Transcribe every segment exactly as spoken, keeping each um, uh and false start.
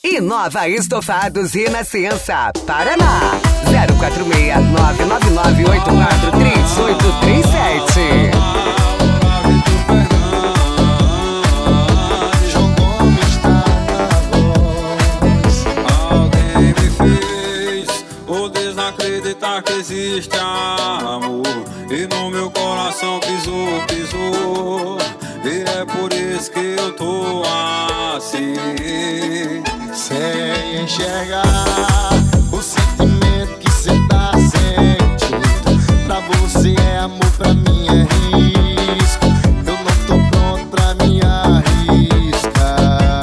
Inova Estofados Renascença, Paraná. zero quatro seis, nove nove nove, oito quatro três oito três sete. Desacreditar que existe amor e no meu coração pisou, pisou. E é por isso que eu tô assim, sem enxergar o sentimento que cê tá sentindo. Pra você é amor, pra mim é risco. Eu não tô pronto pra me arriscar.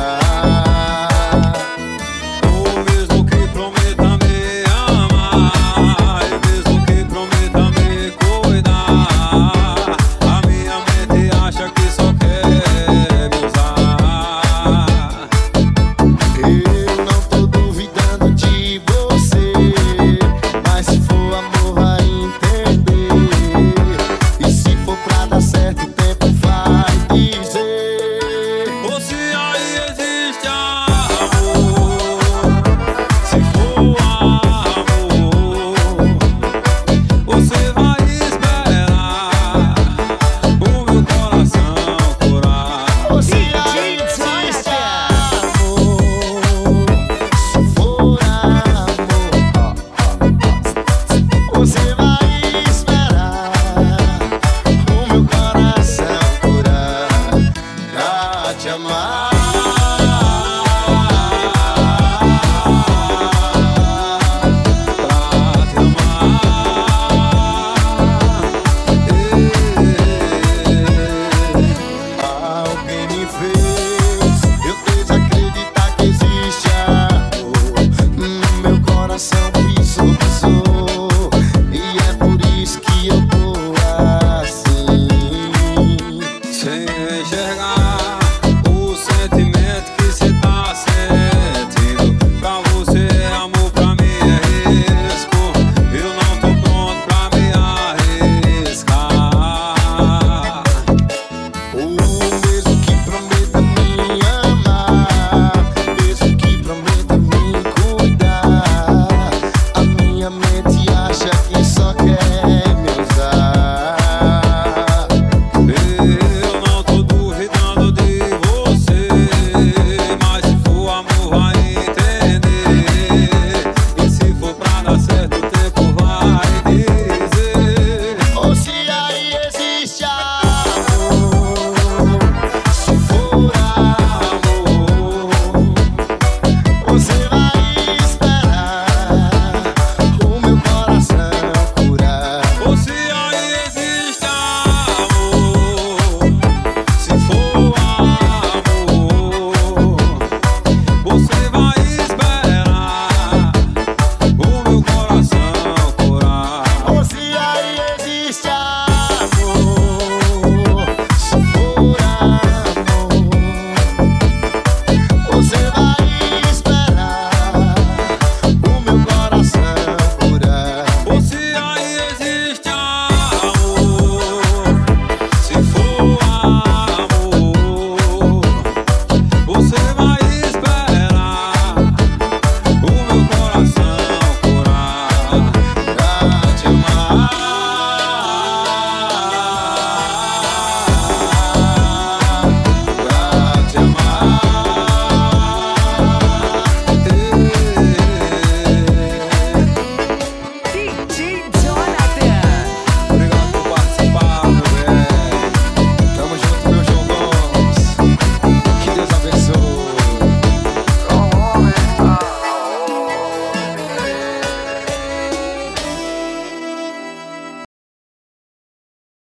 Ou mesmo que prometa me amar, e mesmo que prometa me cuidar, a minha mente acha que só quer me usar. Eu não tô duvidando de você, mas se for amor vai entender. E se for pra dar certo, o tempo vai dizer. Ou se aí existe amor.